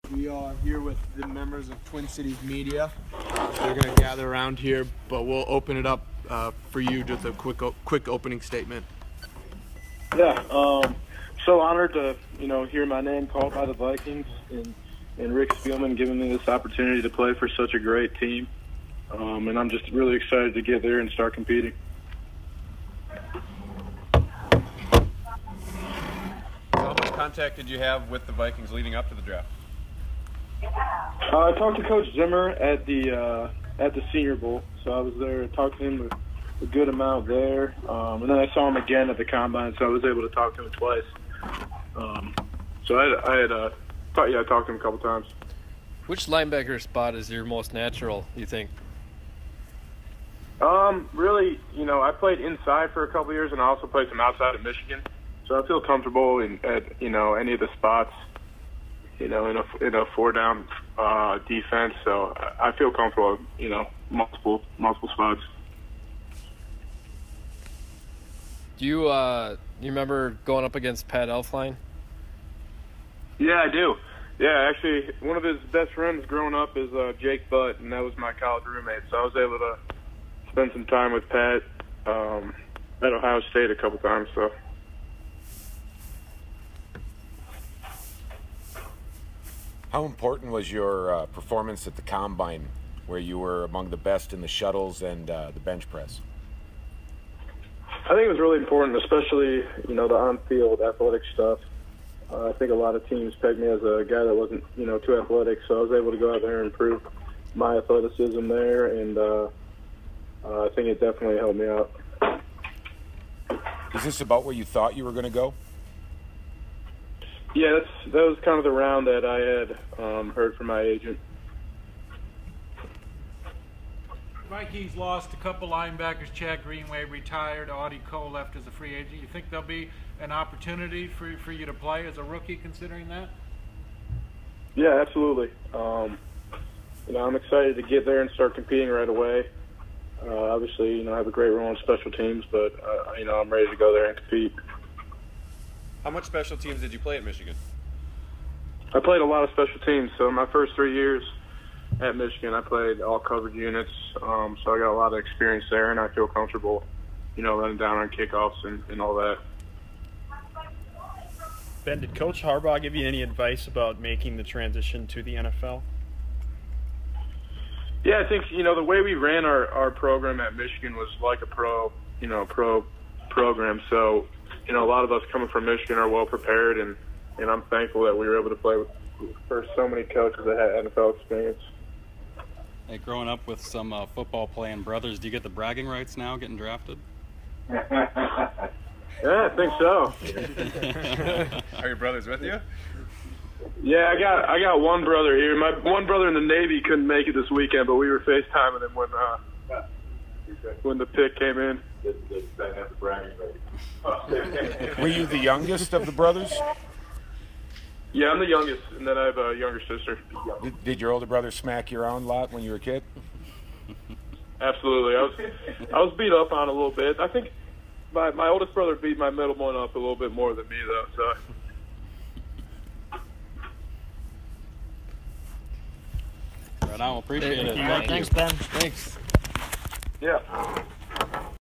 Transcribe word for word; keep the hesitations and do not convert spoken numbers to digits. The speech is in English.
We are here with the members of Twin Cities Media. They're going to gather around here, but we'll open it up uh, for you, just a quick quick opening statement. Yeah, um, so honored to, you know, hear my name called by the Vikings and, and Rick Spielman giving me this opportunity to play for such a great team. Um, and I'm just really excited to get there and start competing. How much contact did you have with the Vikings leading up to the draft? Uh, I talked to Coach Zimmer at the uh, at the Senior Bowl, so I was there, talked to him a, a good amount there, um, and then I saw him again at the Combine, so I was able to talk to him twice. Um, so I had, I had uh, thought, yeah, I talked to him a couple times. Which linebacker spot is your most natural, you think? Um, really, you know, I played inside for a couple years, and I also played some outside of Michigan, so I feel comfortable in at you know any of the spots. You know, in a in a four down uh, defense, so I feel comfortable. You know, multiple multiple spots. Do you uh, you remember going up against Pat Elflein? Yeah, I do. Yeah, actually, one of his best friends growing up is uh, Jake Butt, and that was my college roommate. So I was able to spend some time with Pat um, at Ohio State a couple times. So. How important was your uh, performance at the Combine, where you were among the best in the shuttles and uh, the bench press? I think it was really important, especially, you know, the on-field athletic stuff. Uh, I think a lot of teams pegged me as a guy that wasn't, you know, too athletic, so I was able to go out there and improve my athleticism there, and uh, uh, I think it definitely helped me out. Is this about where you thought you were going to go? Yeah, that's, that was kind of the round that I had um, heard from my agent. Vikings lost a couple linebackers. Chad Greenway retired. Audie Cole left as a free agent. You think there'll be an opportunity for, for you to play as a rookie, considering that? Yeah, absolutely. Um, you know, I'm excited to get there and start competing right away. Uh, obviously, you know, I have a great role on special teams, but, uh, you know, I'm ready to go there and compete. How much special teams did you play at Michigan? I played a lot of special teams. So my first three years at Michigan, I played all coverage units. Um, so I got a lot of experience there, and I feel comfortable, you know, running down on kickoffs and, and all that. Ben, did Coach Harbaugh give you any advice about making the transition to the N F L? Yeah, I think, you know, the way we ran our, our program at Michigan was like a pro, you know, pro program. So, you know, a lot of us coming from Michigan are well prepared, and, and I'm thankful that we were able to play with, for so many coaches that had N F L experience. Hey, growing up with some uh, football playing brothers, do you get the bragging rights now getting drafted? Yeah, I think so. Are your brothers with you? Yeah, I got I got one brother here. My one brother in the Navy couldn't make it this weekend, but we were FaceTiming him when uh, when the pick came in. Were you the youngest of the brothers? Yeah, I'm the youngest, and then I have a younger sister. Did, did your older brother smack you around a lot when you were a kid? Absolutely. I was I was beat up on a little bit. I think my my oldest brother beat my middle one up a little bit more than me, though. So. Right on, appreciate it. Thank you. Thanks, Ben. Thanks. Yeah.